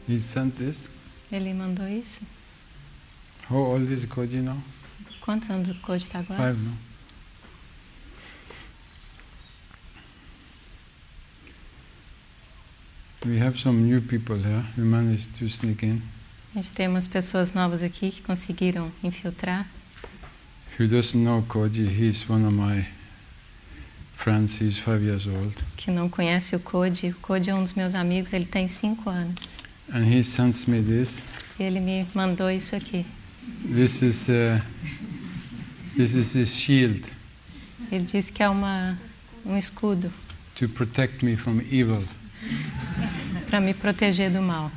He sent this. Ele mandou isso? How old is Koji now? Quantos anos o Koji está agora? 5, no? We have some new people here. We managed to sneak in. A gente tem umas pessoas novas aqui que conseguiram infiltrar. Who doesn't know Koji? He's one of my friends. He's 5 years old. Que não conhece o Koji. O Koji é um dos meus amigos, ele tem 5 anos. And he sends me this. E ele me mandou isso aqui. This is his shield. Ele disse que é um escudo To protect me from evil. para me proteger do mal.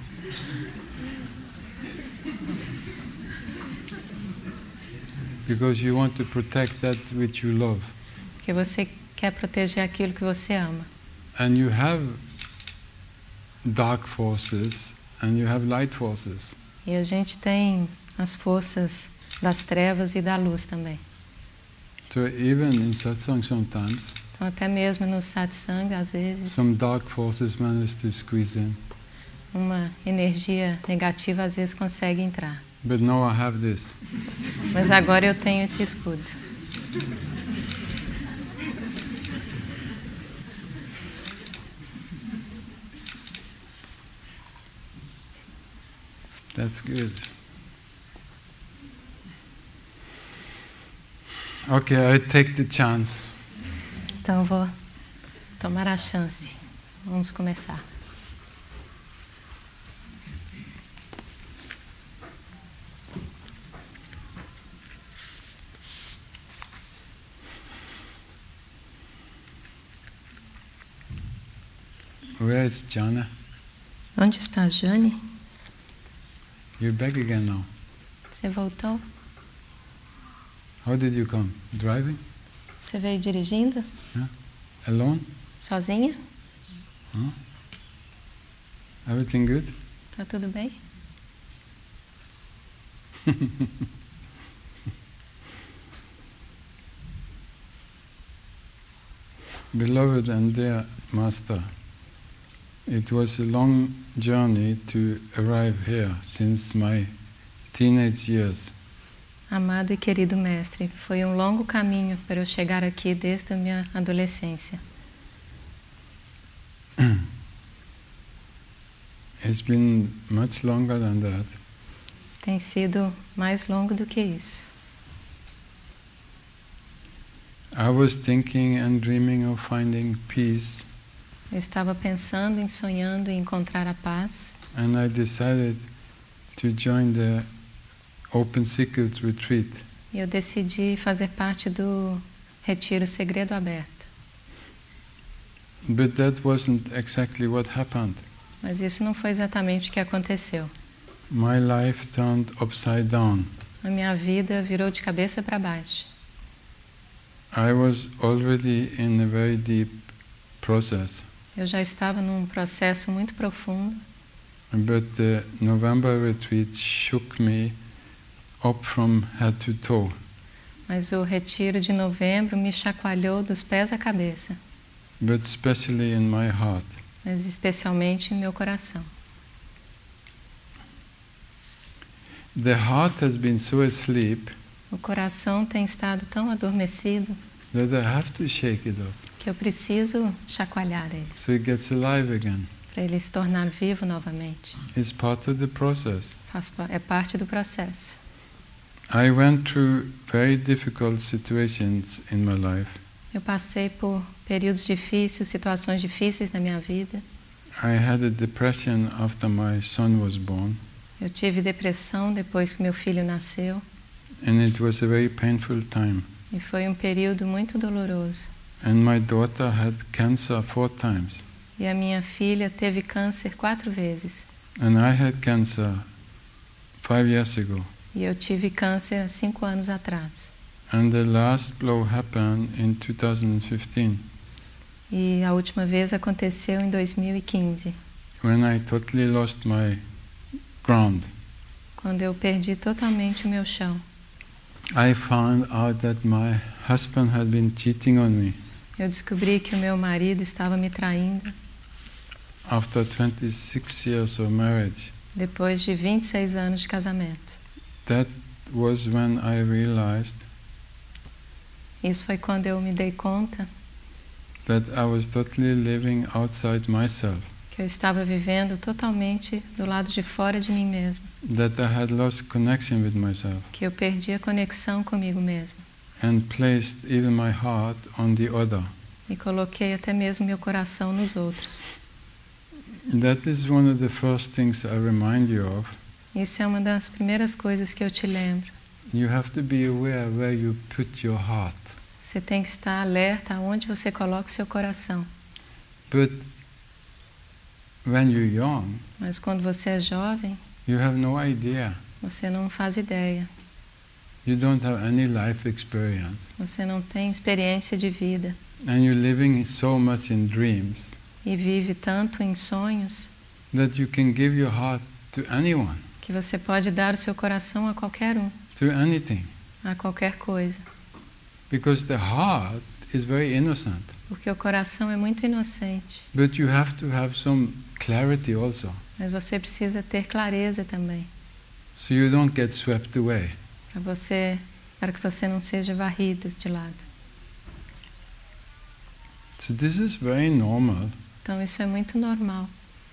Because you want to protect that which you love. Porque você quer proteger aquilo que você ama. And you have dark forces and you have light forces. E a gente tem as forças das trevas e da luz também. So even in satsang sometimes, Então até mesmo no satsang, às vezes, some dark forces manage to squeeze in. uma energia negativa às vezes consegue entrar. But now I have this. Mas agora eu tenho esse escudo. That's good. Okay, I take the chance. Então eu vou tomar a chance. Vamos começar. Where is Jana? Onde está a Jane? You're back again now. Você voltou? How did you come? Driving? Você veio dirigindo? Alone? Sozinha? Huh? Everything good? Tá tudo bem? Beloved and dear Master, it was a long journey to arrive here since my teenage years. Amado e querido mestre, foi um longo caminho para eu chegar aqui desde a minha adolescência. It's been much longer than that. Tem sido mais longo do que isso. I was thinking and dreaming of finding peace, Eu estava pensando em sonhando em encontrar a paz and I decided to join the Open Secret Retreat. e eu decidi fazer parte do Retiro Segredo Aberto. But that wasn't exactly what happened. Mas isso não foi exatamente o que aconteceu. My life turned upside down. A minha vida virou de cabeça para baixo. I was already in a very deep process, Eu já estava num processo muito profundo, but the November retreat shook me up from head to toe. mas o retiro de novembro me chacoalhou dos pés à cabeça, But especially in my heart. mas especialmente em meu coração. The heart has been so asleep O coração tem estado tão adormecido that I have to shake it up que eu preciso chacoalhar ele, so it gets alive again. para ele se tornar vivo novamente. It's part of the process. É parte do processo. I went through very difficult situations in my life. Eu passei por períodos difíceis, situações difíceis na minha vida. I had a depression after my son was born, Eu tive depressão depois que meu filho nasceu and it was a very painful time. e foi um período muito doloroso. And my daughter had cancer 4 times. E a minha filha teve câncer 4 vezes. And I had cancer 5 years ago. E eu tive câncer há 5 anos atrás. And the last blow happened in 2015, E a última vez aconteceu em 2015, when I totally lost my ground. quando eu perdi totalmente o meu chão. I found out that my husband had been cheating on me Eu descobri que o meu marido estava me traindo after 26 years of marriage. depois de 26 anos de casamento. That was when I realized Isso foi quando eu me dei conta that I was totally living outside myself, que eu estava vivendo totalmente do lado de fora de mim mesmo, that I had lost connection with myself que eu perdi a conexão comigo mesmo and placed even my heart on the other. e coloquei até mesmo meu coração nos outros. That is one of the first things I remind you of. Isso é uma das primeiras coisas que eu te lembro. You have to be aware where you put your heart. Você tem que estar alerta aonde você coloca o seu coração. But when you're young, Mas quando você é jovem, you have no idea. você não faz ideia. You don't have any life experience. Você não tem experiência de vida. And you're living so much in dreams E vive tanto em sonhos that you can give your heart to anyone, que você pode dar o seu coração a qualquer um, to anything. a qualquer coisa. Because the heart is very innocent. Porque o coração é muito inocente. But you have to have some clarity also, Mas você precisa ter clareza também. so you don't get swept away. Para que você não seja varrido de lado. So this is very normal. Então isso é muito normal.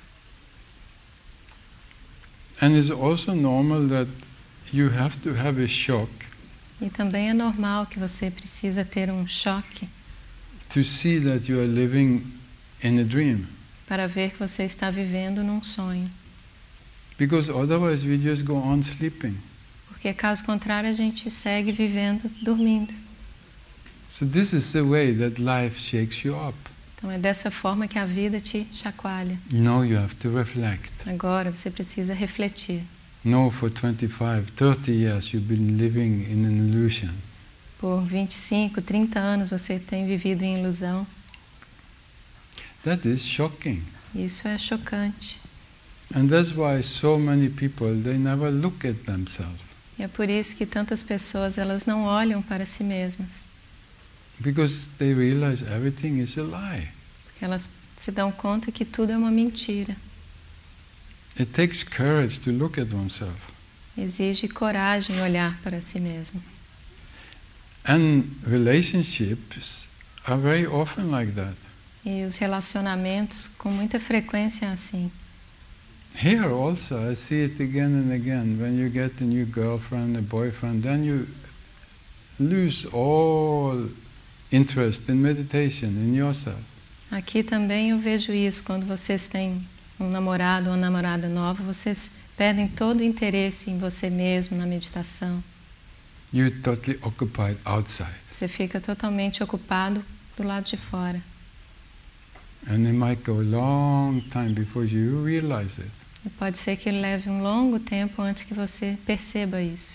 And it's also normal that you have to have a shock E também é normal que você precisa ter um choque to see that you are living in a dream. para ver que você está vivendo num sonho. Because otherwise we just go on sleeping. Porque caso contrário a gente segue vivendo, dormindo. So this is the way that life shakes you up. Então é dessa forma que a vida te chacoalha. Now you have to reflect. Agora você precisa refletir. No, for 25, 30 years you've been living in an illusion. Por 25, 30 anos você tem vivido em ilusão. That is shocking. Isso é chocante. And that's why so many people, they never look at themselves. E é por isso que tantas pessoas elas não olham para si mesmas. Because they realize everything is a lie. Porque elas se dão conta que tudo é uma mentira. It takes courage to look at oneself. Exige coragem olhar para si mesmo. And relationships are very often like that. E os relacionamentos com muita frequência é assim. Here also I see it again and again. When you get a new girlfriend, a boyfriend, then you lose all interest in meditation, in yourself. Aqui também eu vejo isso. Quando vocês têm um namorado ou uma namorada nova, vocês perdem todo o interesse em você mesmo, na meditação. You're totally occupied outside. Você fica totalmente ocupado do lado de fora. And it might go a long time before you realize it. E pode ser que leve um longo tempo antes que você perceba isso.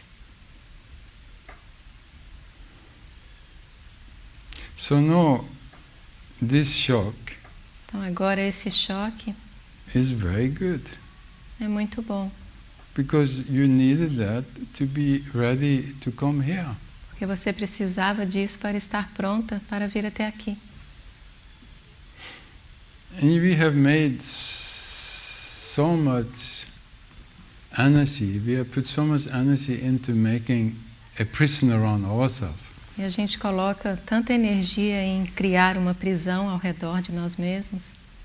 So now, this shock Então agora esse choque is very good. é muito bom. Because you needed that to be ready to come here. Porque você precisava disso para estar pronta para vir até aqui. And we have made so much energy, we have put so much energy into making a prisoner on ourselves. E a gente coloca tanta energia em criar uma prisão ao redor de nós mesmos.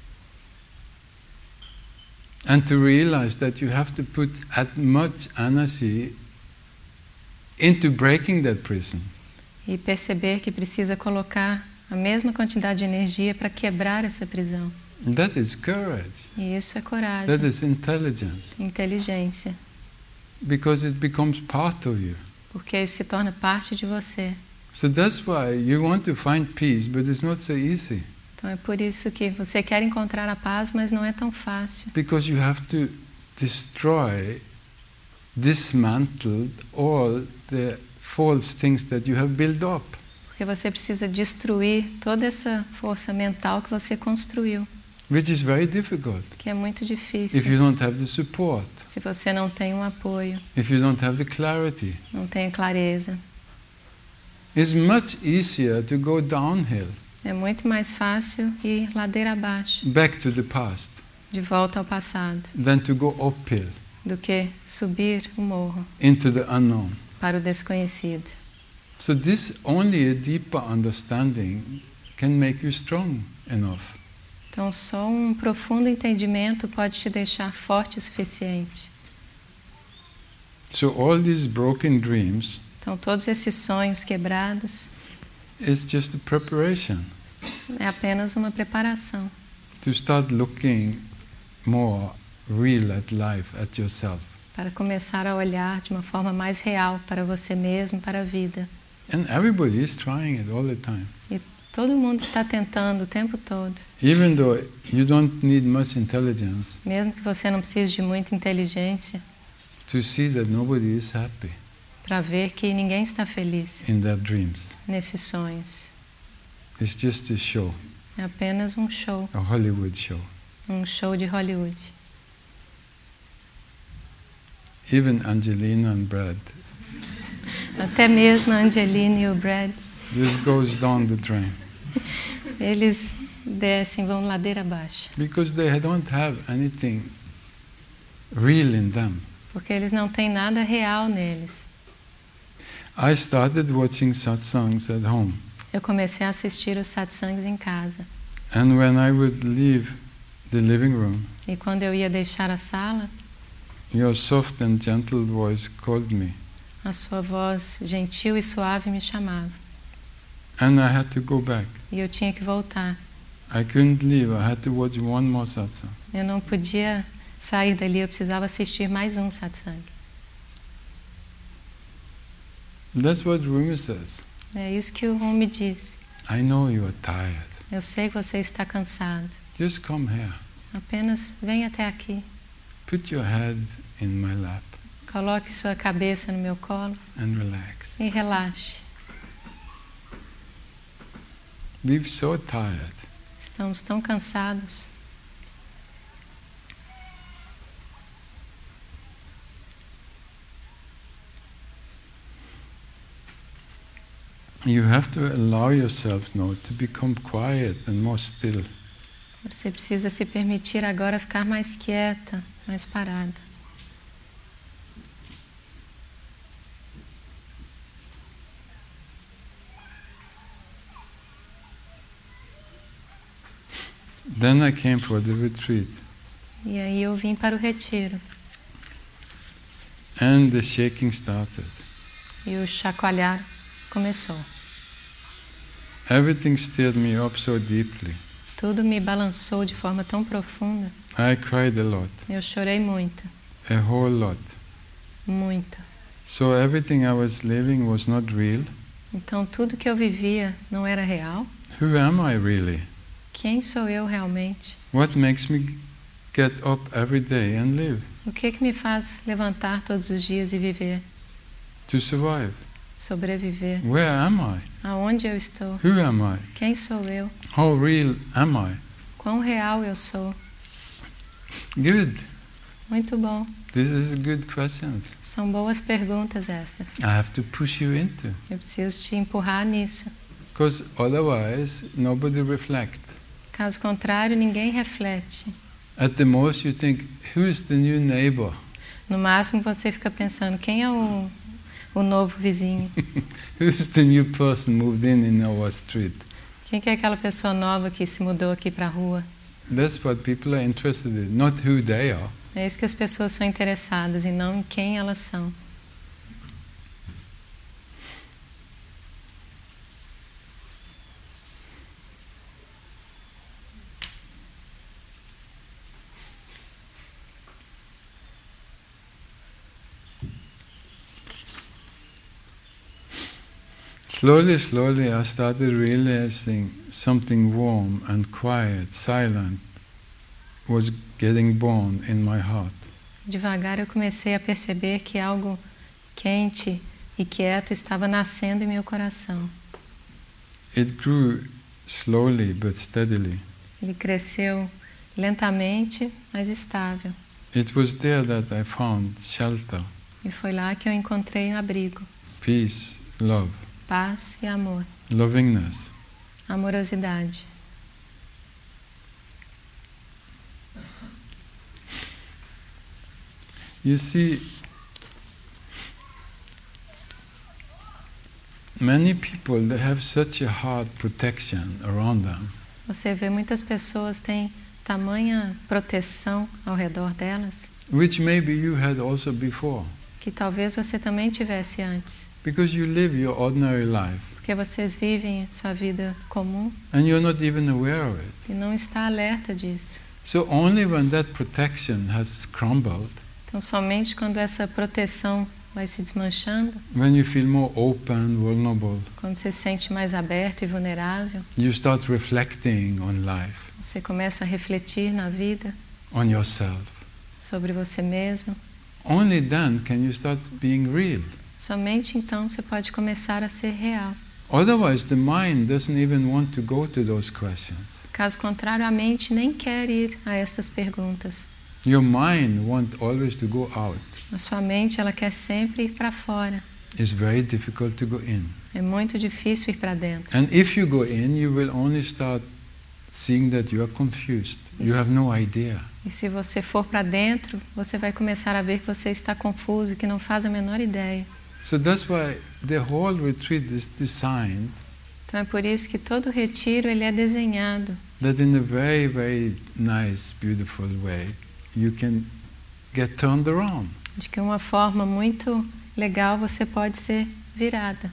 And to realize that you have to put as much energy into breaking that prison. E perceber que precisa colocar a mesma quantidade de energia para quebrar essa prisão. That is courage. E isso é coragem, That is intelligence. inteligência. Because it becomes part of you. Porque isso se torna parte de você. So that's why you want to find peace, but it's not so easy. Então é por isso que você quer encontrar a paz, mas não é tão fácil. Because you have to destroy, dismantle all the false things that you have built up. Porque você precisa destruir toda essa força mental que você construiu, Which is very difficult que é muito if difícil. you don't have the support, Se você não tem um apoio, if you don't have the clarity. não tem clareza. It's much easier to go downhill, É muito mais fácil ir ladeira abaixo, back to the past, de volta ao passado, than to go uphill. do que subir o morro into the unknown. para o desconhecido. So this only a deeper understanding can make you strong enough. Então, só um profundo entendimento pode te deixar forte o suficiente. So all these broken dreams Então, todos esses sonhos quebrados is just a preparation é apenas uma preparação to start looking more real at life, at yourself. para começar a olhar de uma forma mais real para você mesmo, para a vida. And everybody is trying it all the time. E todo mundo está tentando o tempo todo. Even though you don't need much intelligence Mesmo que você não precise de muita inteligência to see that nobody is happy para ver que ninguém está feliz in their dreams. nesses sonhos. It's just a show, É apenas um show, a Hollywood show. um show de Hollywood. Even Angelina and Brad, Até mesmo a Angelina e o Brad, this goes down the drain eles descem, vão ladeira abaixo. because they don't have anything real in them. Porque eles não têm nada real neles. I started watching satsangs at home, Eu comecei a assistir os satsangs em casa. and when I would leave the living room, E quando eu ia deixar a sala, your soft and gentle voice called me, a sua voz gentil e suave me chamava. and I had to go back. E eu tinha que voltar. I couldn't leave, I had to watch one more satsang. Eu não podia sair dali, eu precisava assistir mais um satsang. That's what Rumi says. É isso que o Rumi diz. I know you are tired. Eu sei que você está cansado. Just come here. Apenas venha até aqui. Put your head in my lap Coloque sua cabeça no meu colo and relax. e relaxe. We're so tired. Estamos tão cansados. You have to allow yourself now to become quiet and more still. Você precisa se permitir agora ficar mais quieta, mais parada. Then I came for the retreat, E aí eu vim para o retiro. and the shaking started. E o chacoalhar começou. Everything stirred me up so deeply. Tudo me balançou de forma tão profunda. I cried a lot, Eu chorei muito, a whole lot. muito. So everything I was living was not real. Então tudo que eu vivia não era real. Who am I really? Quem sou eu realmente? What makes me get up every day and live? O que me faz levantar todos os dias e viver? To survive? Sobreviver? Where am I? Aonde eu estou? Who am I? Quem sou eu? How real am I? Quão real eu sou? Good. Muito bom. This is good questions. São boas perguntas estas. I have to push you into. Eu preciso te empurrar nisso. Because otherwise, nobody reflects. Caso contrário, ninguém reflete. At the most, you think, who's the new neighbor? No máximo, você fica pensando, quem é o novo vizinho? Who's the new person moved in our street? Quem que é aquela pessoa nova que se mudou aqui para a rua? That's what people are interested in, not who they are. É isso que as pessoas são interessadas e não em quem elas são. Slowly, slowly, I started realizing something warm and quiet, silent, was getting born in my heart. Devagar eu comecei a perceber que algo quente e quieto estava nascendo em meu coração. It grew slowly but steadily. Ele cresceu lentamente, mas estável. It was there that I found shelter, E foi lá que eu encontrei um abrigo, peace, love, paz e amor, lovingness. amorosidade. You see, many people, they have such a hard protection around them. Você vê muitas pessoas têm tamanha proteção ao redor delas, Which maybe you had also before. que talvez você também tivesse antes. Because you live your ordinary life Porque vocês vivem sua vida comum and you're not even aware of it. e não está alerta disso. So only when that protection has crumbled, Então, somente quando essa proteção vai se desmanchando, when you feel more open, vulnerable, quando você se sente mais aberto e vulnerável, you start reflecting on life, você começa a refletir na vida, on yourself. sobre você mesmo. Only then can you start being real. Somente então você pode começar a ser real. Otherwise, the mind doesn't even want to go to those questions. Caso contrário, a mente nem quer ir a estas perguntas. Your mind wants always to go out. A sua mente, ela quer sempre ir para fora. It's very difficult to go in. É muito difícil ir para dentro. And if you go in, you will only start seeing that you are confused. You have no idea. E se você for para dentro, você vai começar a ver que você está confuso, que não faz a menor ideia. So that's why the whole retreat is designed Então é por isso que todo retiro ele é desenhado that in a very, very nice, beautiful way, you can get turned around. de que uma forma muito legal você pode ser virada,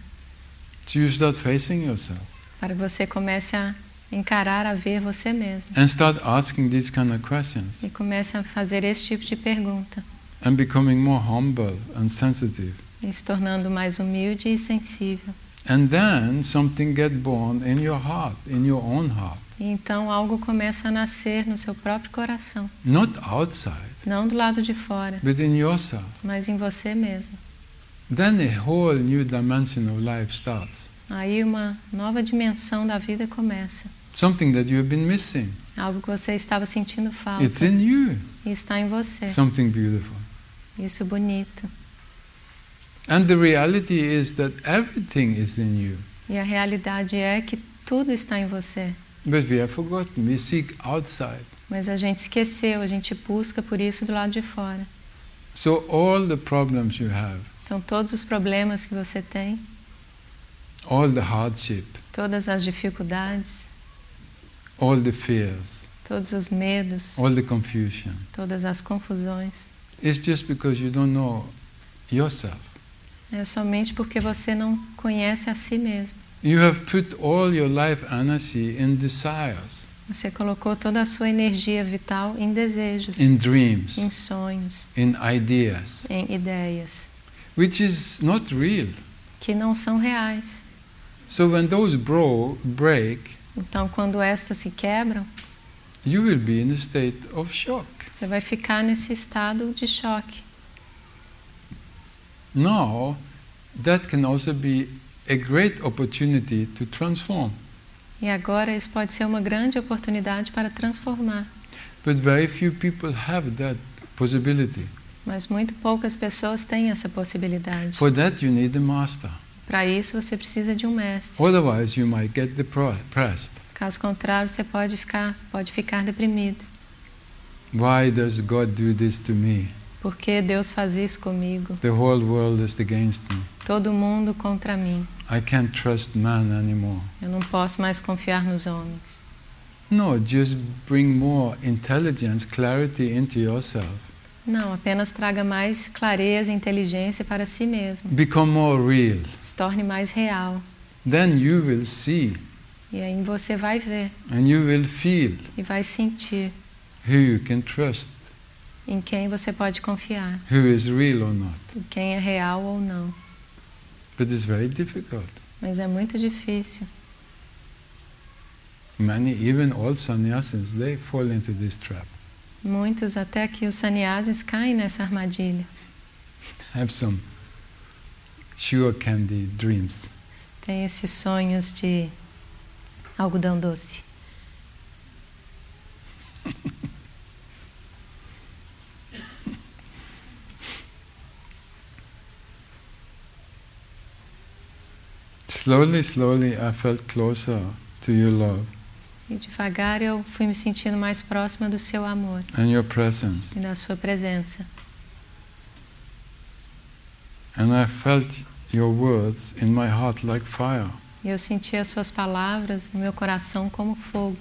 So you start facing yourself para que você comece a encarar, a ver você mesmo and start asking these kind of questions e comece a fazer esse tipo de pergunta and becoming more humble and sensitive. e se tornando mais humilde e sensível. And then something get born in your heart, in your own heart. E então algo começa a nascer no seu próprio coração, Not outside, não do lado de fora, but in yourself. mas em você mesmo. Then a whole new dimension of life starts. Aí uma nova dimensão da vida começa. Something that you have been missing. Algo que você estava sentindo falta. It's in you. E está em você. Something beautiful. Isso bonito. And the reality is that everything is in you. E a realidade é que tudo está em você. But we have forgotten. We seek outside. Mas a gente esqueceu, a gente busca por isso do lado de fora. So all the problems you have, Então todos os problemas que você tem, all the hardship, todas as dificuldades, all the fears, todos os medos, all the confusion, todas as confusões, it's just because you don't know yourself. é somente porque você não conhece a si mesmo. You have put all your life energy in desires, Você colocou toda a sua energia vital em desejos, in dreams, em sonhos, in ideas, em ideias, which is not real. que não são reais. So when those break, Então, quando estas se quebram, you will be in a state of shock. você vai ficar nesse estado de choque. Now, that can also be a great opportunity to transform. E agora isso pode ser uma grande oportunidade para transformar. But very few people have that possibility. Mas muito poucas pessoas têm essa possibilidade. For that you need a master. Para isso você precisa de um mestre. Otherwise you might get depressed. Caso contrário, você pode ficar deprimido. Why does God do this to me? Por que Deus faz isso comigo? The whole world is against me. Todo mundo contra mim. I can't trust man anymore. Eu não posso mais confiar nos homens. No, just bring more intelligence, clarity into yourself. Não, apenas traga mais clareza e inteligência para si mesmo. Become more real. Se torne mais real. Then you will see E aí você vai ver and you will feel e vai sentir who you can trust, em quem você pode confiar, who is real or not. em quem é real ou não. But it's very difficult. Mas é muito difícil. Many, even old sannyasis, they fall into this trap. Muitos, até que os sannyasis, caem nessa armadilha. Have some sugar candy dreams. Tem esses sonhos de algodão doce. Slowly, slowly, I felt closer to your love E devagar eu fui me sentindo mais próxima do seu amor and your presence. e da sua presença. And I felt your words in my heart like fire. E eu senti as suas palavras no meu coração como fogo.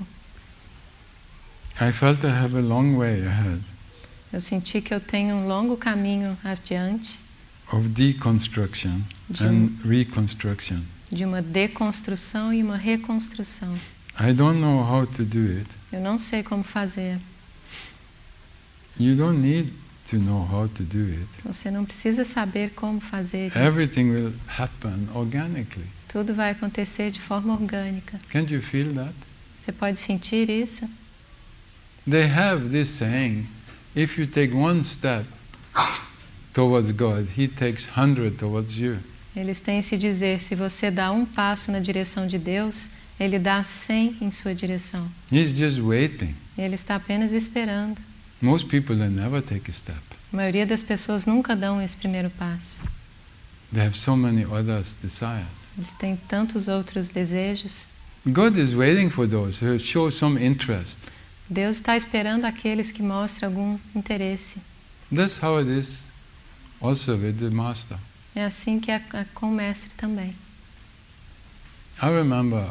I felt I have a long way ahead Eu senti que eu tenho um longo caminho adiante of deconstruction and reconstruction. de uma deconstrução e uma reconstrução. I don't know how to do it. Eu não sei como fazer. You don't need to know how to do it. Você não precisa saber como fazer isso. Everything will happen organically. Tudo vai acontecer de forma orgânica. Can't you feel that? Você pode sentir isso? They have this saying, if you take one step towards God, He takes 100 towards you. Eles têm esse dizer, se você dá um passo na direção de Deus, Ele dá 100 em sua direção. He's just waiting. Ele está apenas esperando. Most people, they never take a step. A maioria das pessoas nunca dão esse primeiro passo. They have so many other desires. Eles têm tantos outros desejos. God is waiting for those who show some interest. Deus está esperando aqueles que mostram algum interesse. That's how it is also with the Master. É assim que é com o Mestre também. I remember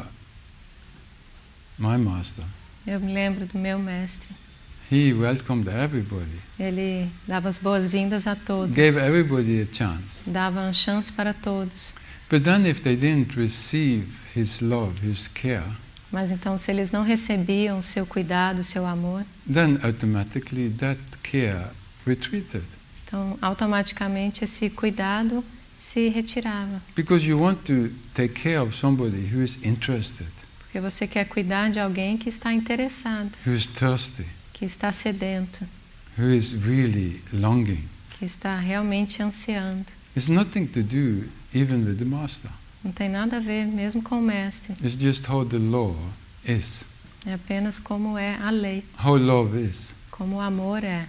my Master. Eu me lembro do meu Mestre. He welcomed everybody. Ele dava as boas-vindas a todos. Gave everybody a chance. Dava uma chance para todos. But then if they didn't receive His love, His care, Mas então, se eles não recebiam o seu cuidado, o seu amor, then automatically that care retreated. então automaticamente esse cuidado se retirava. Because you want to take care of somebody who is interested, Porque você quer cuidar de alguém que está interessado, who is thirsty, que está sedento, who is really longing. que está realmente ansiando. It's nothing to do even with the Master. Não tem nada a ver mesmo com o Mestre. It's just how the law is, É apenas como é a lei, how love is. como o amor é.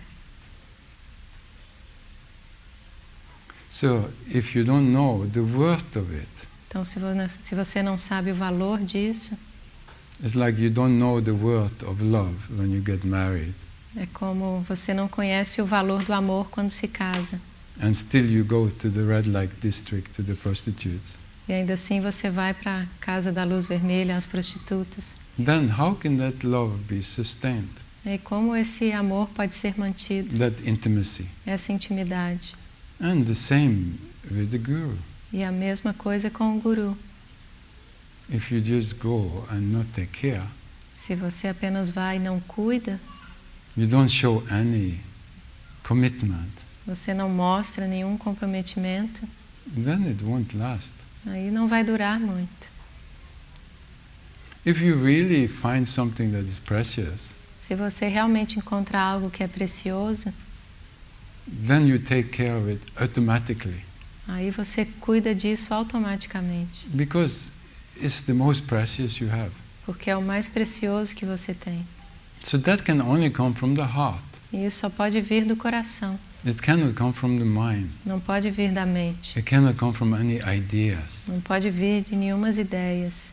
So if you don't know the worth of it, Então, se você não sabe o valor disso, it's like you don't know the worth of love when you get married, é como você não conhece o valor do amor quando se casa. and still you go to the red light district to the prostitutes. E ainda assim você vai para a casa da luz vermelha, as prostitutas. Then how can that love be sustained? E como esse amor pode ser mantido, That intimacy. essa intimidade. And the same with the Guru. E a mesma coisa com o Guru. If you just go and not take care, Se você apenas vai e não cuida, you don't show any commitment, você não mostra nenhum comprometimento, then it won't last. aí não vai durar muito. If you really find something that is precious, Se você realmente encontrar algo que é precioso, then you take care of it automatically. aí você cuida disso automaticamente, Because it's the most precious you have. porque é o mais precioso que você tem. So that can only come from the heart. E isso só pode vir do coração, It cannot come from the mind. não pode vir da mente, It cannot come from any ideas. não pode vir de nenhumas ideias.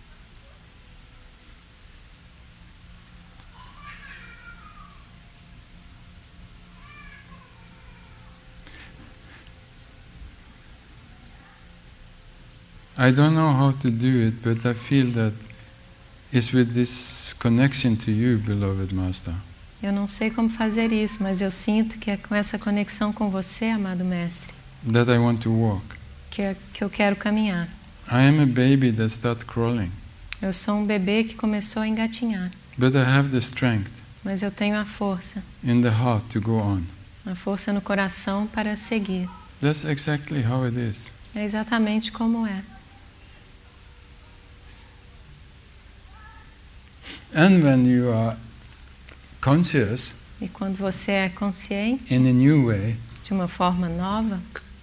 I don't know how to do it, but I feel that it's with this connection to you, beloved Master, Eu não sei como fazer isso, mas eu sinto que é com essa conexão com você, amado Mestre, that I want to walk. que eu quero caminhar. I am a baby that starts crawling, Eu sou um bebê que começou a engatinhar, but I have the strength mas eu tenho a força to go on. no coração para seguir. That's exactly how it is. É exatamente como é. And when you are conscious E quando você é consciente in a new way, de uma forma nova,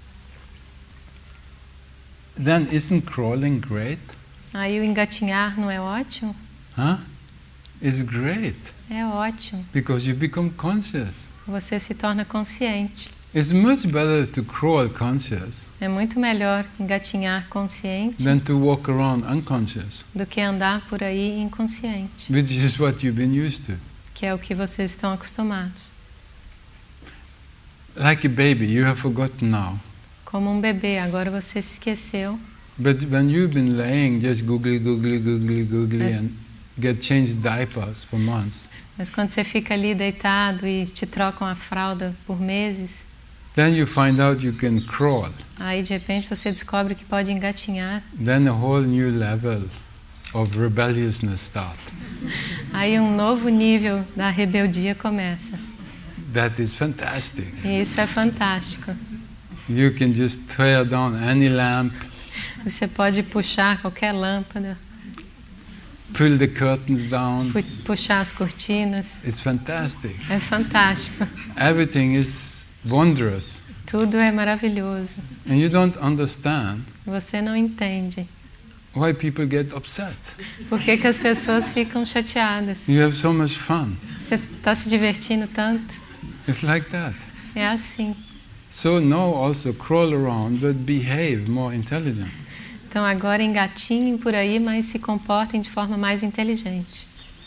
then isn't crawling great? aí o engatinhar não é ótimo? Huh? It's great É ótimo. because you become conscious. Você se torna consciente. It's much better to crawl conscious É muito melhor engatinhar consciente than to walk around unconscious, do que andar por aí inconsciente, which is what you've been used to. que é o que vocês estão acostumados. Like a baby, you have forgotten now. como um bebê. Agora você se esqueceu. But when you've been laying just googly and get changed diapers for months, Mas quando você fica ali deitado e te trocam a fralda por meses, then you find out you can crawl. aí de repente você descobre que pode engatinhar. Then a whole new level of rebelliousness starts. Aí um novo nível da rebeldia começa. That is fantastic. E isso é fantástico. You can just tear down any lamp, Você pode puxar qualquer lâmpada, pull the curtains down. puxar as cortinas. It's fantastic. É fantástico. Everything is wondrous. Tudo é maravilhoso. And you don't understand Você não entende. why people get upset. Por que as pessoas ficam chateadas? You have so much fun. Você está se divertindo tanto? It's like that. É assim. So now also crawl around but behave more intelligent. Então agora engatinhem por aí, mas se comportem de forma mais inteligente.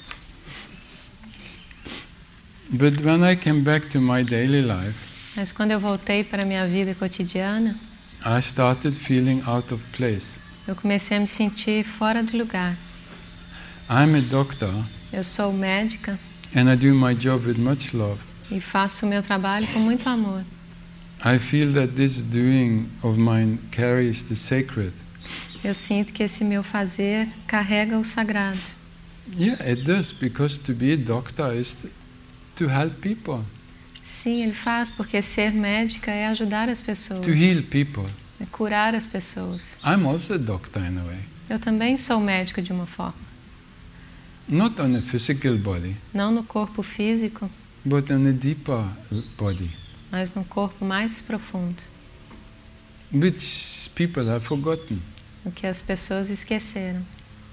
But when I came back to my daily life, Mas quando eu voltei para a minha vida cotidiana, I started feeling out of place. eu comecei a me sentir fora do lugar. I'm a doctor Eu sou médica and I do my job with much love. e faço o meu trabalho com muito amor. I feel that this doing of mine carries the sacred. Eu sinto que esse meu fazer carrega o sagrado. Yeah, it does, because to be a doctor is to help people, Sim, ele faz, porque ser médica é ajudar as pessoas, to heal people. é curar as pessoas. I'm also a doctor in a way. Eu também sou médico de uma forma. Not on a physical body, Não no corpo físico, but on a deeper body, mas no corpo mais profundo, which people have forgotten. o que as pessoas esqueceram.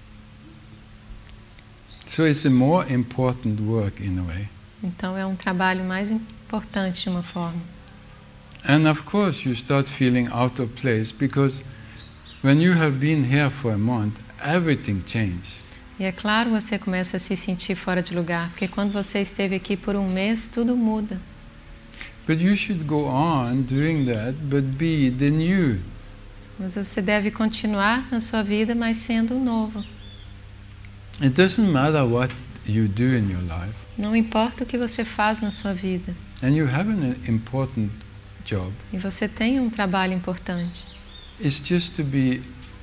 So it's a more important work in a way. Então é um trabalho mais importante de uma forma. And of course you start feeling out of place because when you have been here for a month, everything changes. E é claro, você começa a se sentir fora de lugar, porque quando você esteve aqui por um mês, tudo muda. But you should go on doing that, but be the new. Mas você deve continuar na sua vida, mas sendo o novo. It doesn't matter what you do in your life, Não importa o que você faz na sua vida. and you have an important job. E você tem um trabalho importante. It's just to be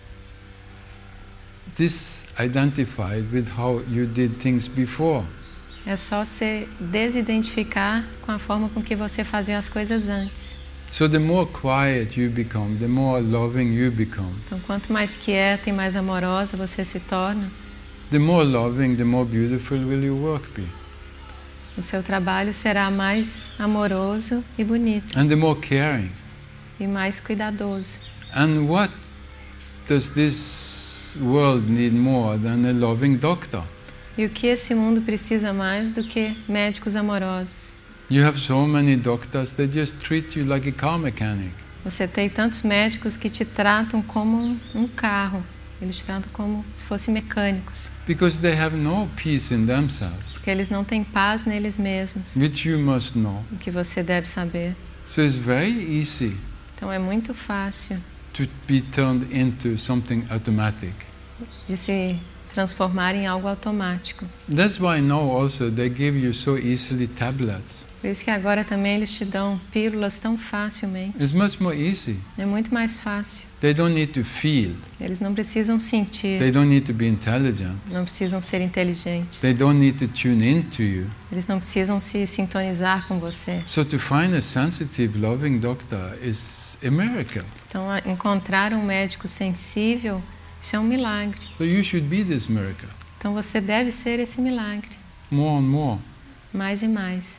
disidentified with how you did things before. É só se desidentificar com a forma com que você fazia as coisas antes. So the more quiet you become, the more loving you become. Então, quanto mais quieta e mais amorosa você se torna, The more loving, the more beautiful will your work be. o seu trabalho será mais amoroso e bonito, And the more caring. e mais cuidadoso. And what does this world need more than a loving doctor? E o que esse mundo precisa mais do que médicos amorosos? You have so many doctors that just treat you like a car mechanic. Você tem tantos médicos que te tratam como um carro. Eles te tratam como se fossem mecânicos. Because they have no peace in themselves, Porque eles não têm paz neles mesmos. which you must know. O que você deve saber. So it's very easy Então é muito fácil to be turned into something automatic. de se transformar em algo automático. That's why now also they give you so easily tablets. Por isso que agora também eles te dão pílulas tão facilmente. It's much more easy. É muito mais fácil. They don't need to feel. Eles não precisam sentir, They don't need to be intelligent. não precisam ser inteligentes. They don't need to tune into you. Eles não precisam se sintonizar com você. So to find a sensitive, loving doctor is a miracle. Então, encontrar um médico sensível, isso é um milagre. So you should be this miracle. Então você deve ser esse milagre, More and more. mais e mais.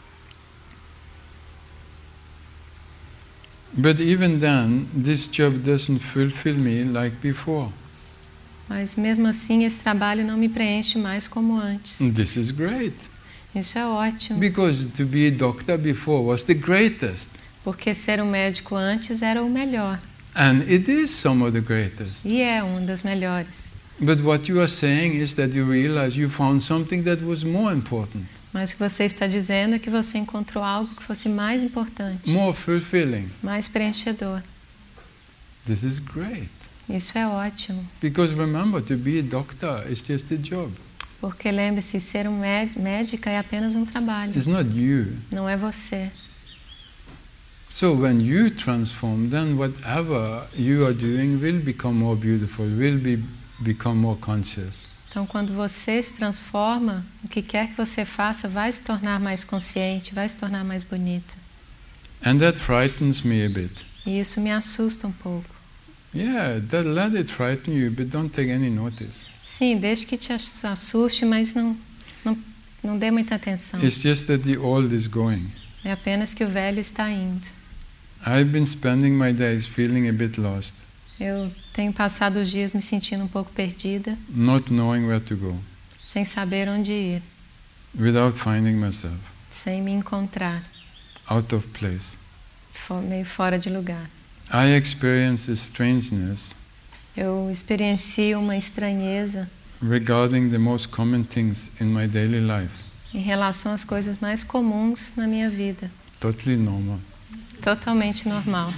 But even then, this job doesn't fulfill me like before. Mas mesmo assim, esse trabalho não me preenche mais como antes. And this is great. Isso é ótimo, Because to be a doctor before was the greatest. porque ser um médico antes era o melhor. And it is some of the greatest. E é um das melhores. But what you are saying is that you realize you found something that was more important. Mas o que você está dizendo é que você encontrou algo que fosse mais importante, more fulfilling. mais preenchedor. This is great. Isso é ótimo. Because remember, to be a doctor is just a job. Porque lembre-se, ser um médica é apenas um trabalho. It's not you. Não é você. So when you transform, then whatever you are doing will become more beautiful, become more conscious. Então, quando você se transforma, o que quer que você faça vai se tornar mais consciente, vai se tornar mais bonito. And that frightens me a bit. E isso me assusta um pouco. Yeah, let it frighten you, but don't take any notice. Sim, deixe que te assuste, mas não dê muita atenção. It's just that the old is going. É apenas que o velho está indo. I've been spending my days feeling a bit lost, Eu tenho passado os dias me sentindo um pouco perdida, not knowing where to go, sem saber onde ir, without finding myself, sem me encontrar, out of place. meio fora de lugar. I experience a strangeness Eu experiencio uma estranheza regarding the most common things in my daily life. em relação às coisas mais comuns na minha vida. Totally normal. Totalmente normal.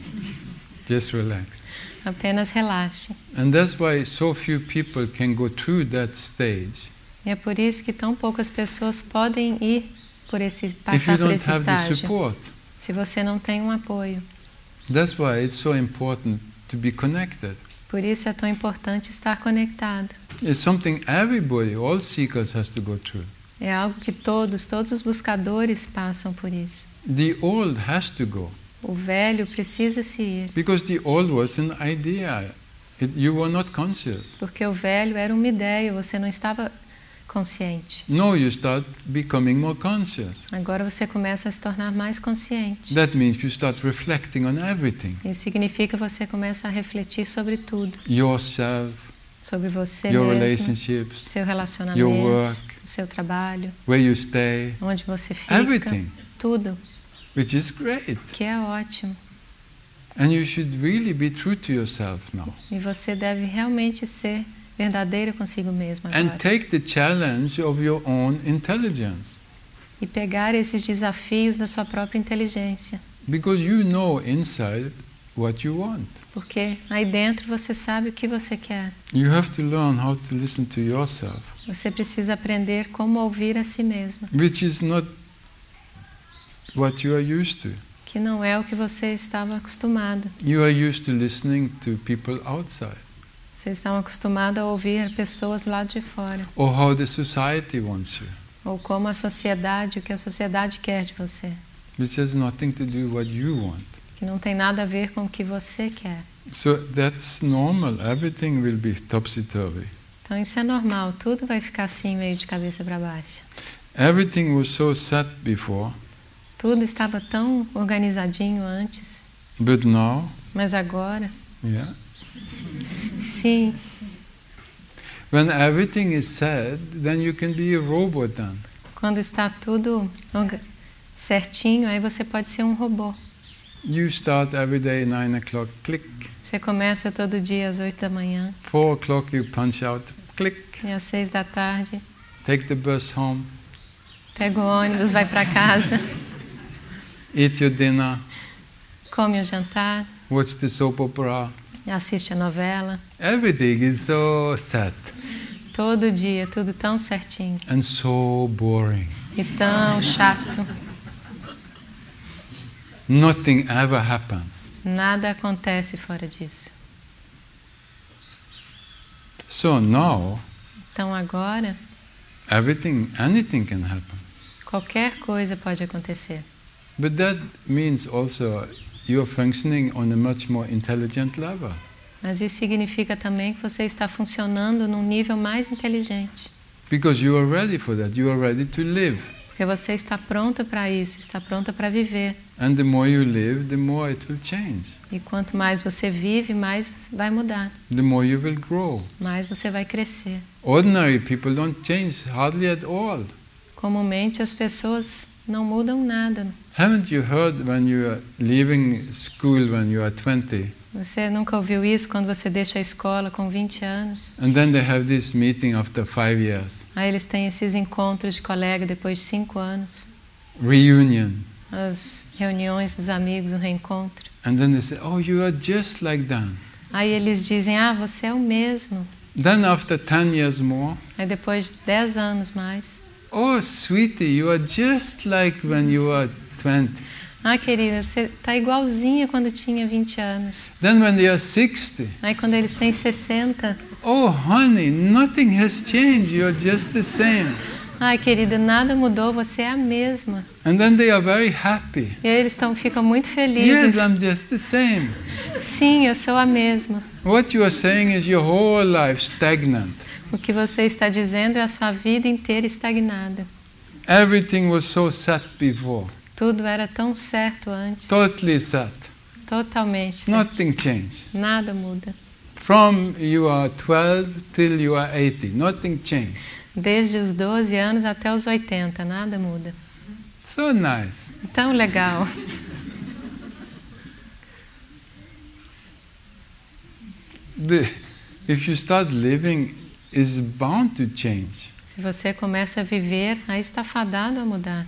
Just relax. Apenas relaxe. And that's why so few people can go through that stage E é por isso que tão poucas pessoas podem ir por if you passar por don't esse have the estágio, support. se você não tem um apoio. That's why it's so important to be connected. Por isso é tão importante estar conectado. It's something everybody, all seekers has to go through. É algo que todos os buscadores passam por isso. The old has to go. O velho precisa se ir, Because the old was an idea. You were not conscious. porque o velho era uma ideia, você não estava consciente. No, you start becoming more conscious. Agora você começa a se tornar mais consciente. That means you start reflecting on everything. Isso significa que você começa a refletir sobre tudo, Yourself, sobre você your mesmo, relationships, seu relacionamento, your work, o seu trabalho, where you stay, onde você fica, everything, tudo, which is great. que é ótimo. And you should really be true to yourself now. E você deve realmente ser verdadeiro consigo mesmo And agora. take the challenge of your own intelligence. E pegar esses desafios da sua própria inteligência. Because you know inside what you want. Porque aí dentro você sabe o que você quer. You have to learn how to listen to yourself, Você precisa aprender como ouvir a si mesmo, which is not what you are used to. que não é o que você estava acostumado. You are used to listening to people outside, Você estava acostumado a ouvir pessoas lá de fora. or how the society wants you, Ou como a sociedade, o que a sociedade quer de você. which has nothing to do what you want. Que não tem nada a ver com o que você quer. So that's normal. Everything will be topsy-turvy. Então isso é normal, tudo vai ficar assim, meio de cabeça para baixo. Everything was so set before, Tudo estava tão organizadinho antes, but now, mas agora, yeah, sim, when everything is set, then you can be a robot then. quando está tudo certinho, aí você pode ser um robô. You start every day 9 o'clock, click. Você começa todo dia às 8 da manhã, 4 o'clock you punch out, click. e às 6 da tarde, Take the bus home, pega o ônibus, vai para casa, eat your dinner, come o jantar, watch the soap opera. assiste a novela. Everything is so set Todo dia, tudo tão certinho and so boring. e tão chato. Nothing ever happens. Nada acontece fora disso. So now, Então agora, anything can happen. qualquer coisa pode acontecer. But that means also you're functioning on a much more intelligent level. Mas isso significa também que você está funcionando num nível mais inteligente. Because you are ready for that. You are ready to live. Porque você está pronta para isso, está pronta para viver. And the more you live, the more it will change. E quanto mais você vive, mais vai mudar. The more you will grow. Mais você vai crescer. Ordinary people don't change hardly at all. Comumente as pessoas não mudam nada. Haven't you heard when you are leaving school when you are 20? Você nunca ouviu isso quando você deixa a escola com 20 anos? And then they have this meeting after 5 years. Aí eles têm esses encontros de colega depois de 5 anos. Reunion. As reuniões dos amigos, um reencontro. And then they say, oh, you are just like Dan. Aí eles dizem, você é o mesmo. Then after 10 years more, Aí depois de 10 anos mais. oh, sweetie, you are just like when you were 20. Querida, você está igualzinha quando tinha 20 anos. Then when they are 60, Aí quando eles têm 60, oh, honey, nothing has changed, you are just the same. Querida, nada mudou, você é a mesma. And then they are very happy. E aí eles ficam muito Yes, felizes. I'm just the same. Sim, eu sou a mesma. What you are saying is your whole life stagnant. O que você está dizendo é a sua vida inteira estagnada. Everything was so set before. Tudo era tão certo antes. Totally set. Totalmente certo. Nothing changed. Nada muda. From you are 12 till you are 80, nothing changed. Desde os 12 anos até os 80, nada muda. So nice. Tão legal. If you start living, it's bound to change. Se você começa a viver, aí está fadado a mudar.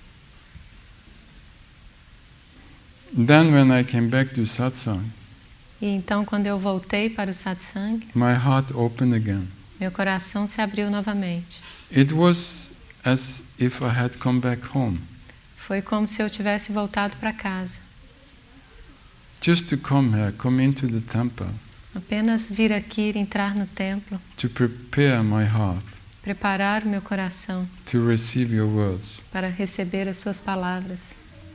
Then when I came back to satsang, E então quando eu voltei para o satsang, my heart opened again. meu coração se abriu novamente. It was as if I had come back home. Foi como se eu tivesse voltado para casa. Just to come here, come into the temple, Apenas vir aqui e entrar no templo, to prepare my heart preparar o meu coração to receive your words. para receber as suas palavras.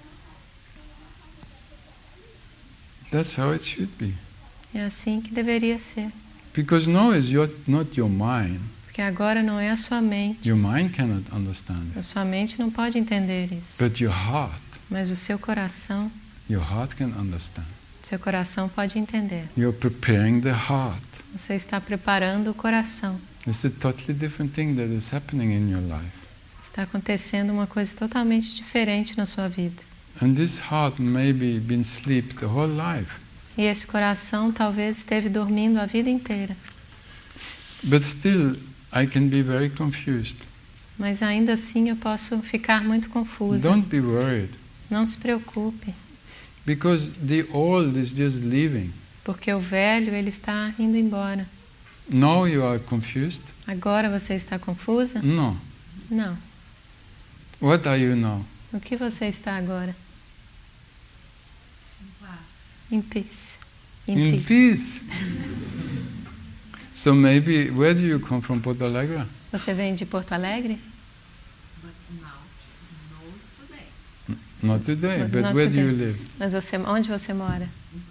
That's how it should be. É assim que deveria ser. Because now is not your mind. Porque agora não é a sua mente. Your mind cannot understand A it. sua mente não pode entender isso. But your heart Mas o seu coração can understand. Seu coração pode entender. You're preparing the heart. Você está preparando o coração. It's a totally different thing that is happening in your life. Está acontecendo uma coisa totalmente diferente na sua vida. And this heart maybe been asleep the whole life. E esse coração talvez esteve dormindo a vida inteira. But still, I can be very confused. Mas ainda assim eu posso ficar muito confusa. Don't be worried. Não se preocupe. Because the old is just leaving. Porque o velho, ele está indo embora. Now you are confused? Agora você está confusa? No. Não. What are you now? O que você está agora? Em peace. In peace. So maybe, where do you come from, Porto Alegre? Você vem de Porto Alegre? Not today, Not- but not where do you today. live? Mas onde você mora?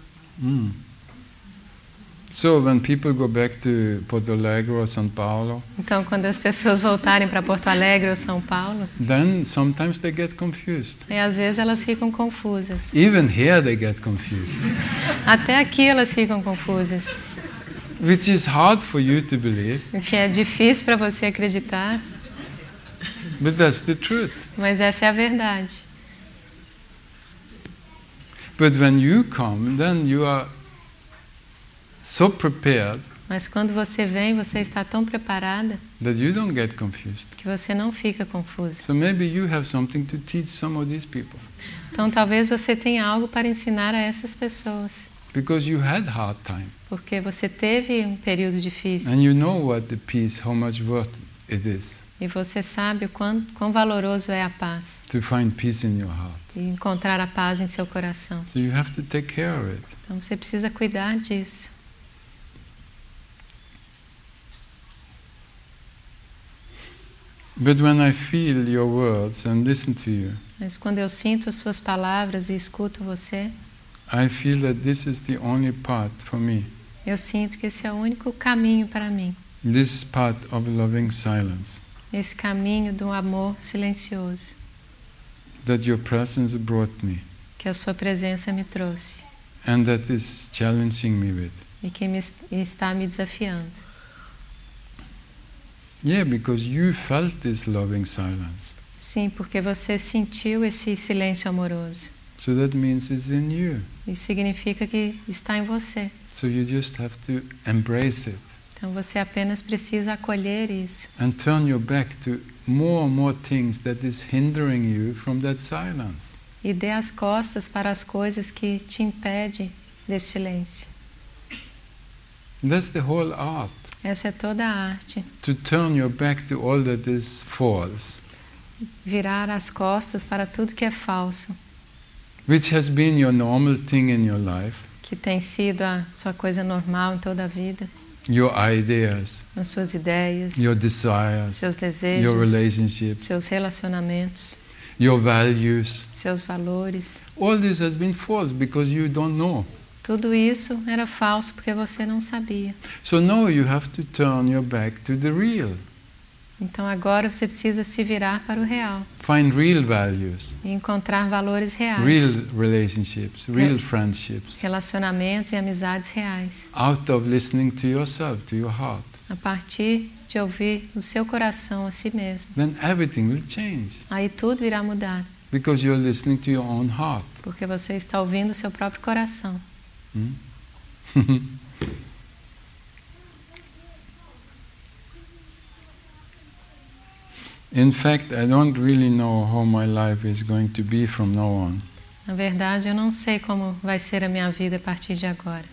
So when people go back to Porto Alegre or São Paulo, Então, quando as pessoas voltarem para Porto Alegre ou São Paulo, then sometimes they get confused. e às vezes elas ficam confusas. Even here they get confused. Até aqui elas ficam confusas. Which is hard for you to believe, O que é difícil para você acreditar, but that's the truth. mas essa é a verdade. But when you come, then you are so prepared Mas quando você vem, você está tão preparada that you don't get confused. que você não fica confusa. So maybe you have something to teach some of these people. Então, talvez você tenha algo para ensinar a essas pessoas. Because you had hard time. Porque você teve um período difícil. And you know what the peace, how much worth it is E você sabe o quão valoroso é a paz. to find peace in your heart. E encontrar a paz em seu coração. So you have to take care of it. Então, você precisa cuidar disso. But when I feel your words and listen to you, Mas quando eu sinto as suas palavras e escuto você, I feel that this is the only path for me. eu sinto que esse é o único caminho para mim. This path of loving silence Esse caminho do amor silencioso that your presence brought me que a sua presença me trouxe and that is challenging me with. e que está me desafiando. Yeah, because you felt this loving silence. Sim, porque você sentiu esse silêncio amoroso. So that means it's in you. Isso significa que está em você. So you just have to embrace it. Então você apenas precisa acolher isso. And turn your back to more and more things that is hindering you from that silence. E dê as costas para as coisas que te impedem desse silêncio. That's the whole art. Essa é toda a arte. To turn your back to all that is false. Virar as costas para tudo que é falso. Which has been your normal thing in your life. Que tem sido a sua coisa normal em toda a vida. Your ideas. As suas ideias. Your desires. Seus desejos. Your relationships. Seus relacionamentos. Your values. Seus valores. All this has been false because you don't know. Tudo isso era falso porque você não sabia. So now you have to turn your back to the real. Então agora você precisa se virar para o real. Find real values. E encontrar valores reais. Real relationships, real friendships. Relacionamentos e amizades reais. Out of listening to yourself, to your heart. A partir de ouvir o seu coração a si mesmo. Then everything will change. Aí tudo irá mudar. Because you're listening to your own heart. Porque você está ouvindo o seu próprio coração. In fact, I don't really know how my life is going to be from now on. Na verdade, eu não sei como vai ser a minha vida a partir de agora.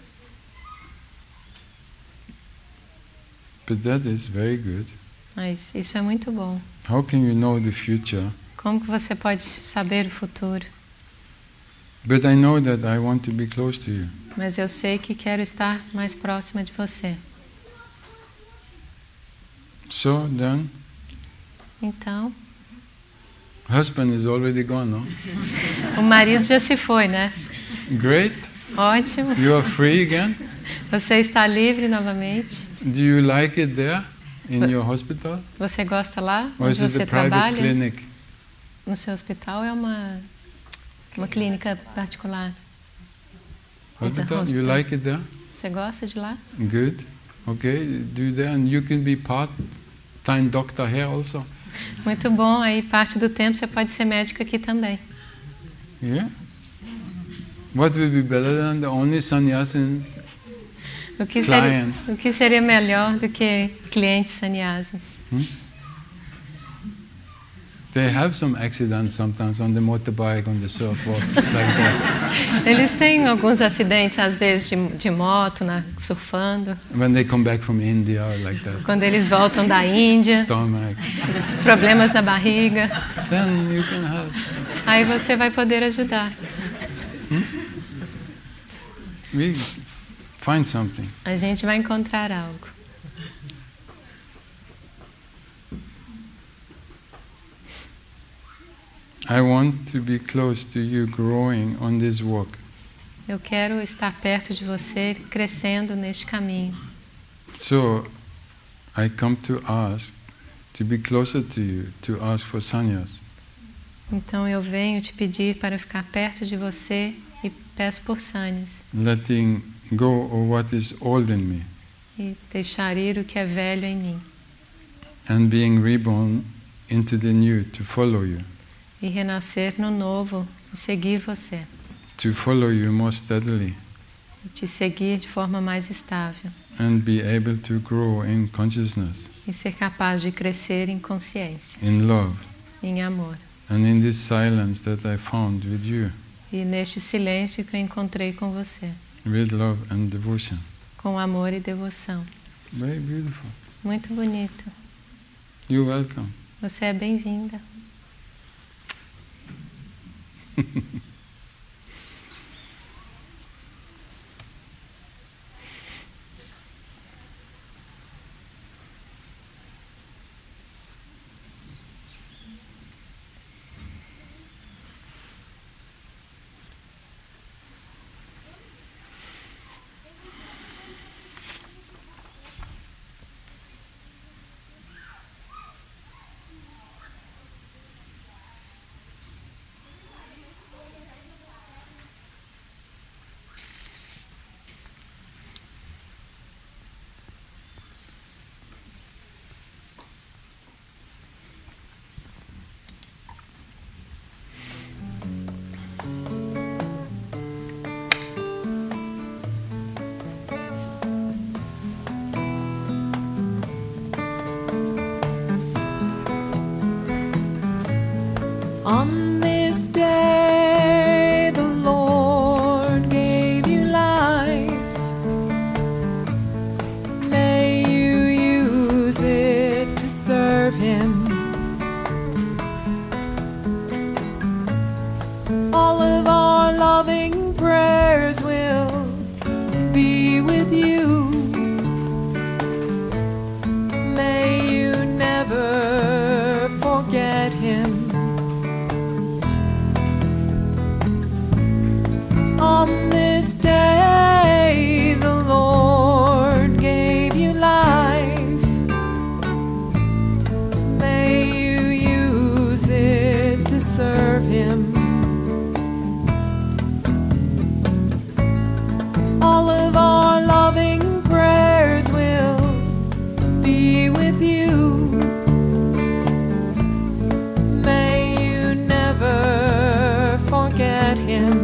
But that is very good. Mas isso é muito bom. How can you know the future? Como que você pode saber o futuro? But I know that I want to be close to you. Mas eu sei que quero estar mais próxima de você. So then, então, husband is already gone, no? O marido já se foi, né? Great. Ótimo. You are free again. Você está livre novamente. Do you like it there in your hospital? Você gosta lá Or onde is it você a private trabalha? clinic? No seu hospital é uma clínica particular. Hospital? You like it there? Você gosta de lá? Good. Okay, do that, and you can be part-time doctor here also. Muito bom. Aí parte do tempo você pode ser médico aqui também. Yeah. What will be better than the only sannyasin clients? O que seria melhor do que clientes sannyasis? They have some accidents sometimes on the motorbike, on the surfboard, like that. Eles têm alguns acidentes às vezes de moto, surfando. When they come back from India, like that. Quando eles voltam da Índia. Stomach. Problemas na barriga. Then you can help. Aí você vai poder ajudar. We find something. A gente vai encontrar algo. I want to be close to you, growing on this walk. Eu quero estar perto de você, crescendo neste caminho. So, I come to ask to be closer to you, to ask for sannyas. Então eu venho te pedir para ficar perto de você e peço por sannyas. Letting go of what is old in me. E deixar ir o que é velho em mim. And being reborn into the new, to follow you. E renascer no novo e seguir você. To follow you more steadily. E te seguir de forma mais estável. And be able to grow in consciousness. E ser capaz de crescer em consciência. In love. Em amor. And in this silence that I found with you. E neste silêncio que eu encontrei com você. With love and devotion. Com amor e devoção. Very beautiful. Muito bonito. You're welcome. Você é bem-vinda. All of our loving prayers will be with you. May you never forget him. On this day the Lord gave you life. May you use it to serve him. All of our loving prayers will be with you. May you never forget him.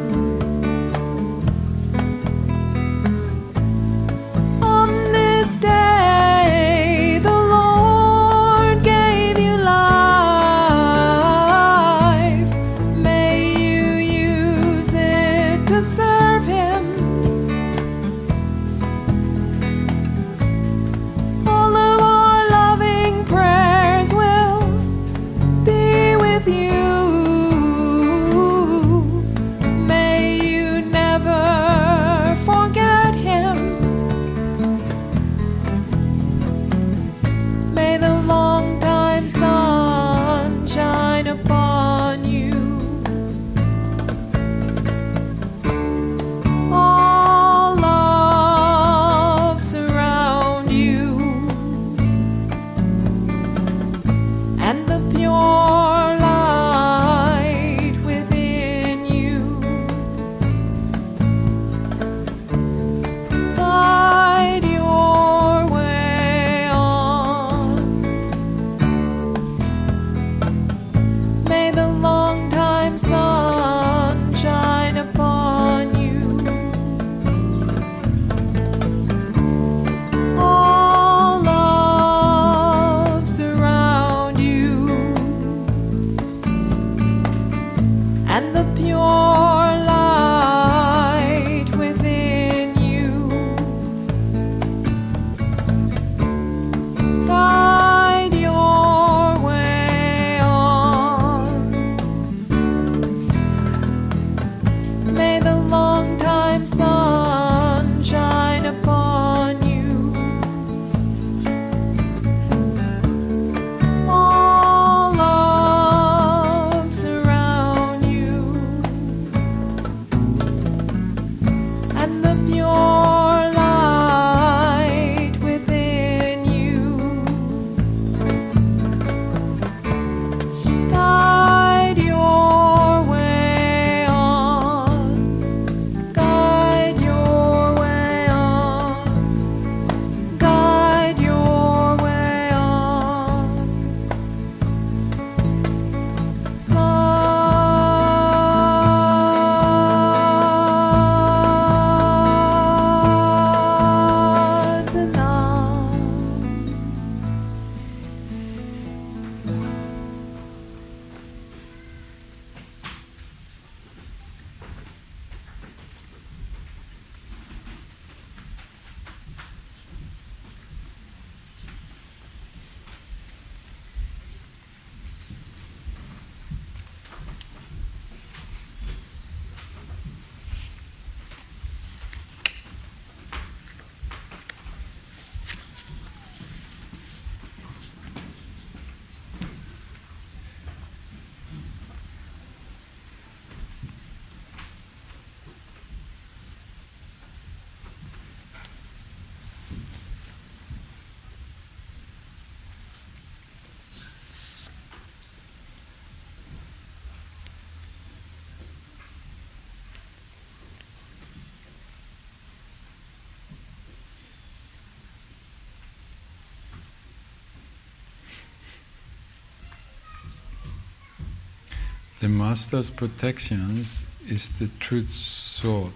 The Master's protections is the truth sword.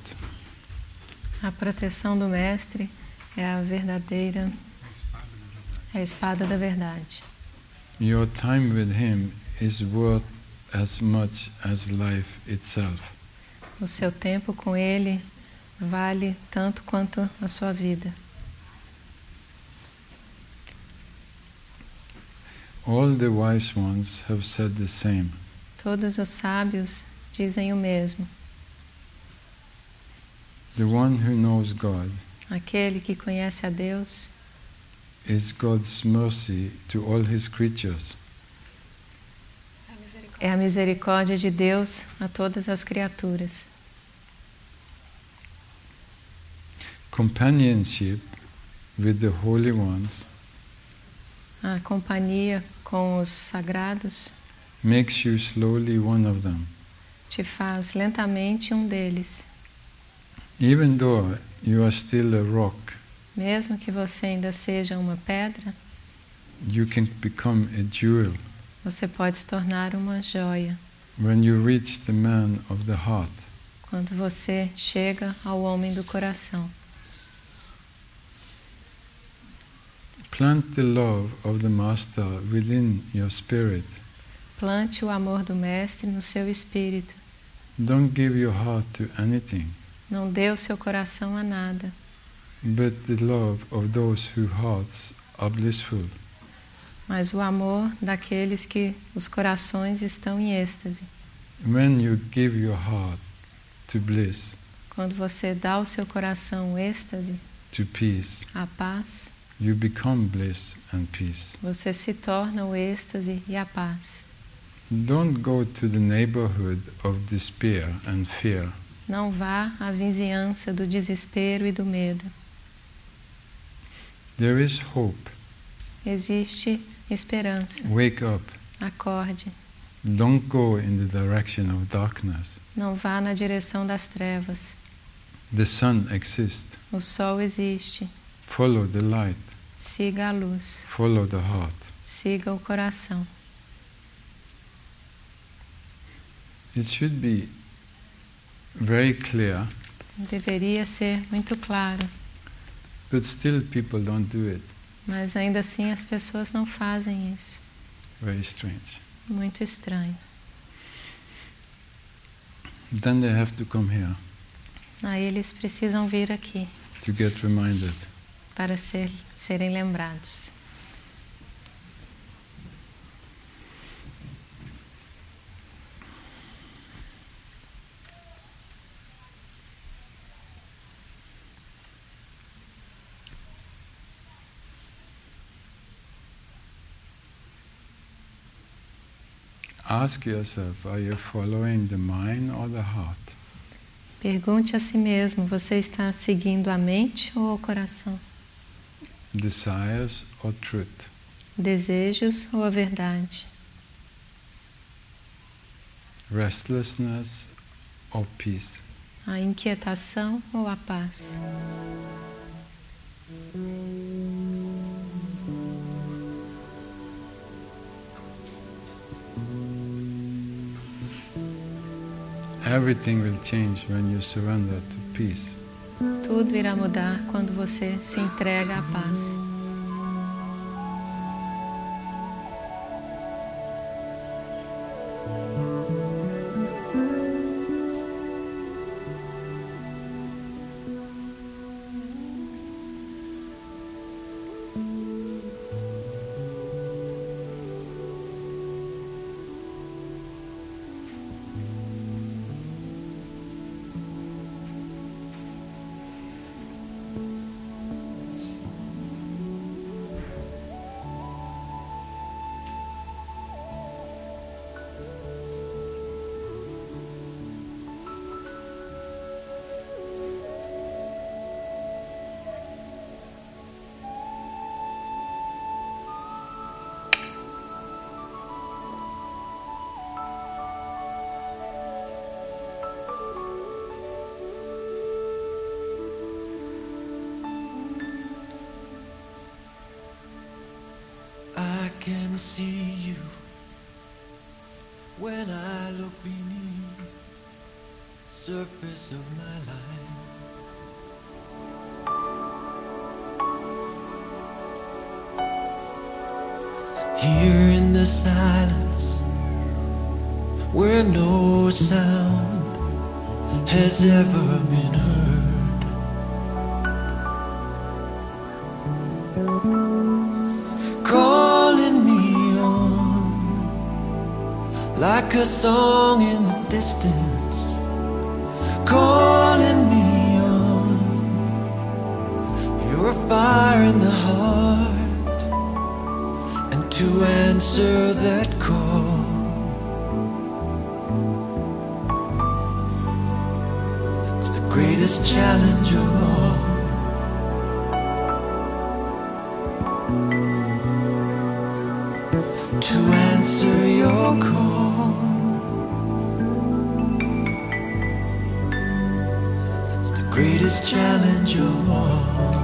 A proteção do Mestre é a verdadeira, é a espada da verdade. Your time with him is worth as much as life itself. O seu tempo com ele vale tanto quanto a sua vida. All the wise ones have said the same. Todos os sábios dizem o mesmo. The one who knows God Aquele que conhece a Deus is God's mercy to all his creatures. é a misericórdia de Deus a todas as criaturas. Companionship with the holy ones A companhia com os sagrados makes you slowly one of them. te faz lentamente um deles. Even though you are still a rock, Mesmo que você ainda seja uma pedra, you can become a jewel você pode se tornar uma joia when you reach the man of the heart. quando você chega ao homem do coração. Plant the love of the Master within your spirit. Plante o amor do Mestre no seu espírito. Don't give your heart to anything, Não dê o seu coração a nada, but the love of those whose hearts are blissful. mas o amor daqueles que os corações estão em êxtase. When you give your heart to bliss, Quando você dá ao seu coração o êxtase, to peace, a paz, you become bliss and peace. você se torna o êxtase e a paz. Don't go to the neighborhood of despair and fear. Não vá à vizinhança do desespero e do medo. There is hope. Existe esperança. Wake up. Acorde. Don't go in the direction of darkness. Não vá na direção das trevas. The sun exists. O sol existe. Follow the light. Siga a luz. Follow the heart. Siga o coração. It should be very clear, Deveria ser muito claro, but still people don't do it. mas ainda assim as pessoas não fazem isso. Very strange. Muito estranho. Then they have to come here Aí eles precisam vir aqui to get reminded. para serem lembrados. Ask yourself, are you following the mind or the heart? Pergunte a si mesmo, você está seguindo a mente ou o coração? Desires or truth? Desejos ou a verdade? Restlessness or peace? A inquietação ou a paz? Everything will change when you surrender to peace. Tudo irá mudar quando você se entrega à paz. I can see you when I look beneath the surface of my life. Here in the silence, where no sound has ever been heard. Calling me on like like a song in the distance, calling me on. You're a fire in the heart, and to answer that call, it's the greatest challenge of all. To answer your call, it's the greatest challenge of all.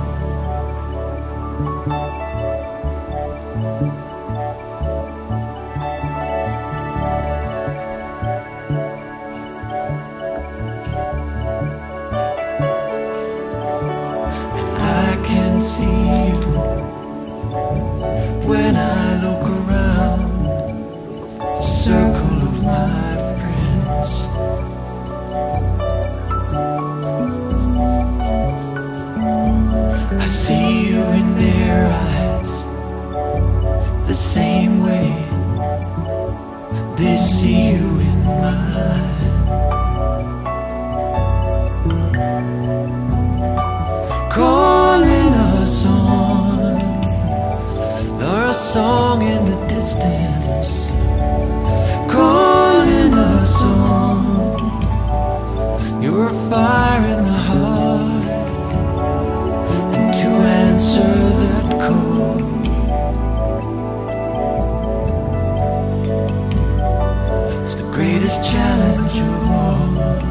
And I can see you when I look around. Circle of my friends, I see you in their eyes, the same way they see you in mine. Calling us on, or a song in the distance, calling us on. You're a fire in the heart, and to answer that call, it's the greatest challenge of all.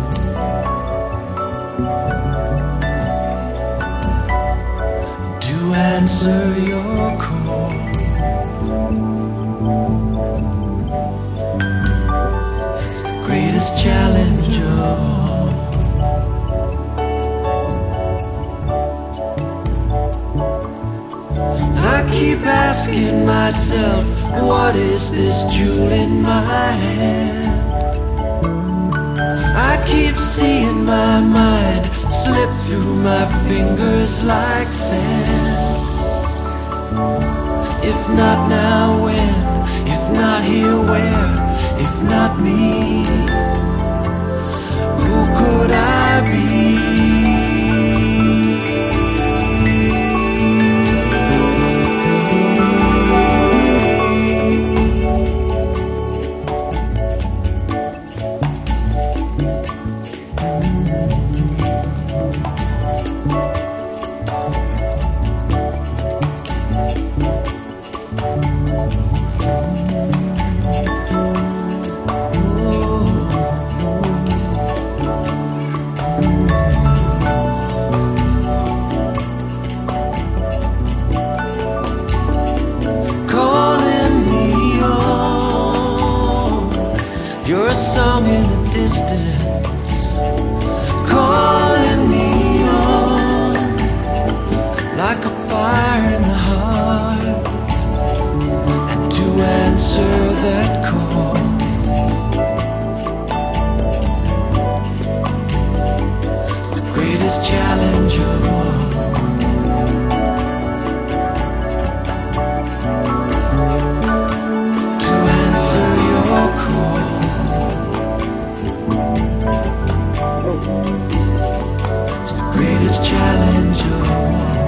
To answer your call, greatest challenge of all. I keep asking myself, what is this jewel in my hand? I keep seeing my mind slip through my fingers like sand. If not now, when? If not here, where? If not me, who could I be? You're a song in the distance, calling me on, like a fire in the heart, and to answer that call, the greatest challenge of all. To answer your call, it's the greatest challenge of all.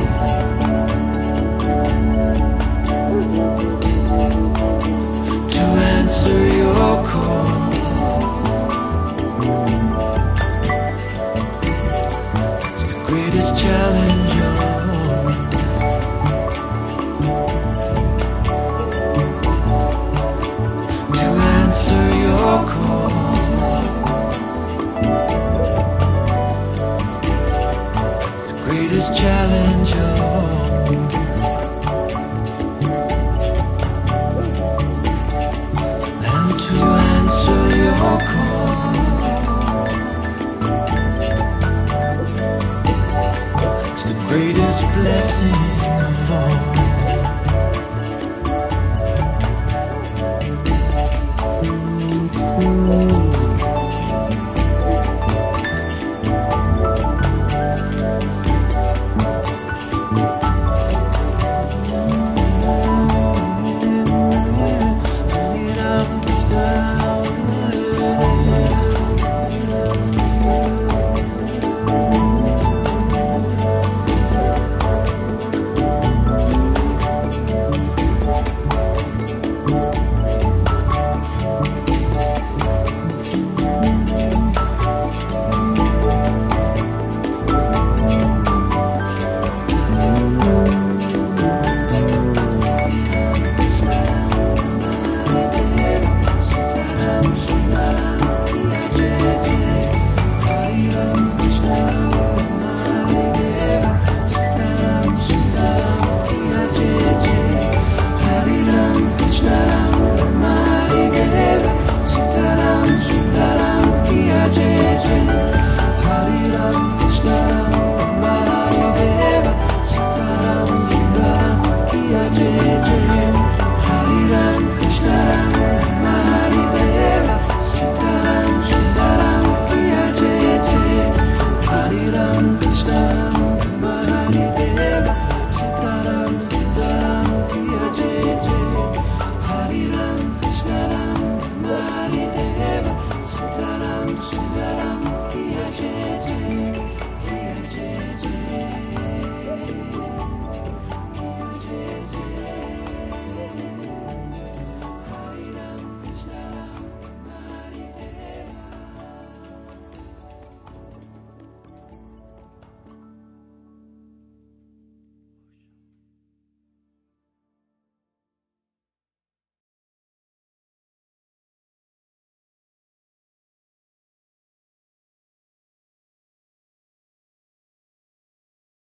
To answer your call, it's the greatest challenge of all. To answer your call, greatest challenge of all. And to answer your call, it's the greatest blessing.